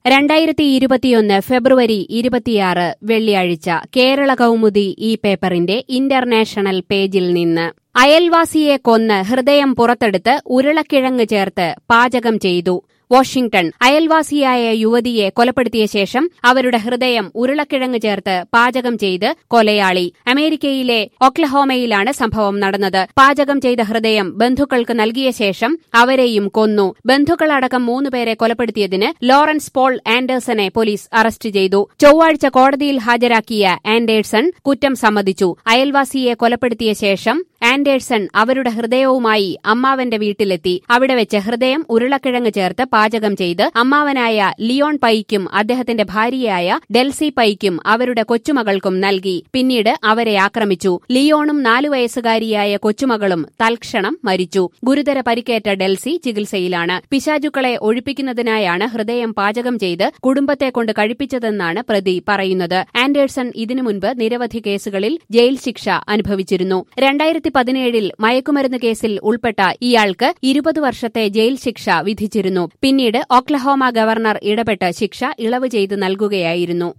2021 ഫെബ്രുവരി 26 വെള്ളിയാഴ്ച കേരള കൗമുദി ഈ പേപ്പറിന്റെ ഇന്റർനാഷണൽ പേജിൽ നിന്ന് അയൽവാസിയെ കൊന്ന് ഹൃദയം പുറത്തെടുത്ത് ഉരുളക്കിഴങ്ങ് ചേർത്ത് പാചകം ചെയ്തു. വാഷിംഗ്ടൺ. അയൽവാസിയായ യുവതിയെ കൊലപ്പെടുത്തിയ ശേഷം അവരുടെ ഹൃദയം ഉരുളക്കിഴങ്ങ് ചേർത്ത് പാചകം ചെയ്ത് കൊലയാളി. അമേരിക്കയിലെ ഒക്ലഹോമയിലാണ് സംഭവം നടന്നത്. പാചകം ചെയ്ത ഹൃദയം ബന്ധുക്കൾക്ക് നൽകിയ ശേഷം അവരെയും കൊന്നു. ബന്ധുക്കളടക്കം 3 പേരെ കൊലപ്പെടുത്തിയതിന് ലോറൻസ് പോൾ ആൻഡേഴ്സനെ പോലീസ് അറസ്റ്റ് ചെയ്തു. ചൊവ്വാഴ്ച കോടതിയിൽ ഹാജരാക്കിയ ആൻഡേഴ്സൺ കുറ്റം സമ്മതിച്ചു. അയൽവാസിയെ കൊലപ്പെടുത്തിയ ശേഷം ആൻഡേഴ്സൺ അവരുടെ ഹൃദയവുമായി അമ്മാവന്റെ വീട്ടിലെത്തി. അവിടെ വെച്ച് ഹൃദയം ഉരുളക്കിഴങ്ങ് ചേർത്ത് പാചകം ചെയ്ത് അമ്മാവനായ ലിയോൺ പൈക്കും അദ്ദേഹത്തിന്റെ ഭാര്യയായ ഡെൽസി പൈക്കും അവരുടെ കൊച്ചുമകൾക്കും നൽകി. പിന്നീട് അവരെ ആക്രമിച്ചു. ലിയോണും 4 വയസ്സുകാരിയായ കൊച്ചുമകളും തൽക്ഷണം മരിച്ചു. ഗുരുതര പരിക്കേറ്റ ഡെൽസി ചികിത്സയിലാണ്. പിശാചുക്കളെ ഒഴിപ്പിക്കുന്നതിനായാണ് ഹൃദയം പാചകം ചെയ്ത് കുടുംബത്തെ കൊണ്ട് കഴിപ്പിച്ചതെന്നാണ് പ്രതി പറയുന്നത്. ആൻഡേഴ്സൺ ഇതിനു മുൻപ് നിരവധി കേസുകളിൽ ജയിൽ ശിക്ഷ അനുഭവിച്ചിരുന്നു. 2017 മയക്കുമരുന്ന് കേസിൽ ഉൾപ്പെട്ട ഇയാൾക്ക് 20 വർഷത്തെ ജയിൽ ശിക്ഷ വിധിച്ചിരുന്നു. പിന്നീട് ഒക്ലഹോമ ഗവർണർ ഇടപെട്ട് ശിക്ഷ ഇളവ് ചെയ്ത് നൽകുകയായിരുന്നു.